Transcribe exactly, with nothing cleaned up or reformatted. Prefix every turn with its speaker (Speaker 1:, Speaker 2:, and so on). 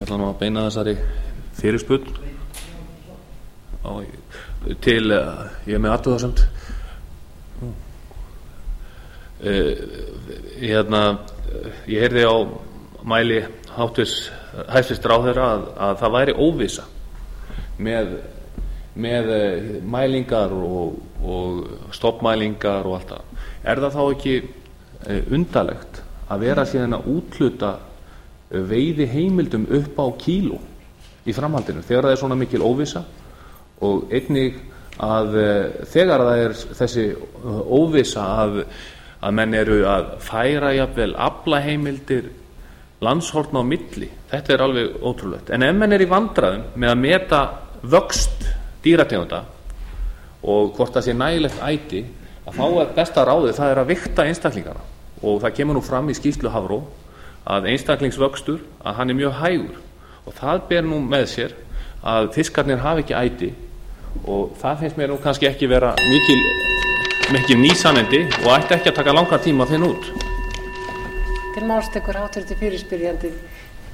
Speaker 1: ætla nú að beina þessari fyrirspurn á, til, ég er með athugasemd hérna ég heyrði á mæli háttvirts hæstvirts ráðherra að, að það væri óvissa með, með mælingar og, og stofnmælingar og allt það. Er það þá ekki undarlegt að vera síðan að úthluta veiði heimildum upp á kíló í framhaldinu þegar það er svona mikil óvissa og einnig að þegar það er þessi óvissa að, að menn eru að færa jafnvel aflaheimildir landshorna á milli, þetta er alveg ótrúlegt. En ef menn er í vandræðum með að meta vöxt dýrategunda og hvort það sé nægilegt æti, að þá er besta ráðið það er að vigta einstaklingana og það kemur nú fram í skýrslu Hafró að einstaklingsvöxtur að hann er mjög hægur og það ber nú með sér að fiskarnir hafa ekki æti og það finnst mér nú kannski ekki vera mikil, mikil nýsannendi og ætti ekki að taka langan tíma að finna út.
Speaker 2: Til máls tekur háttvirtur fyrirspyrjandi.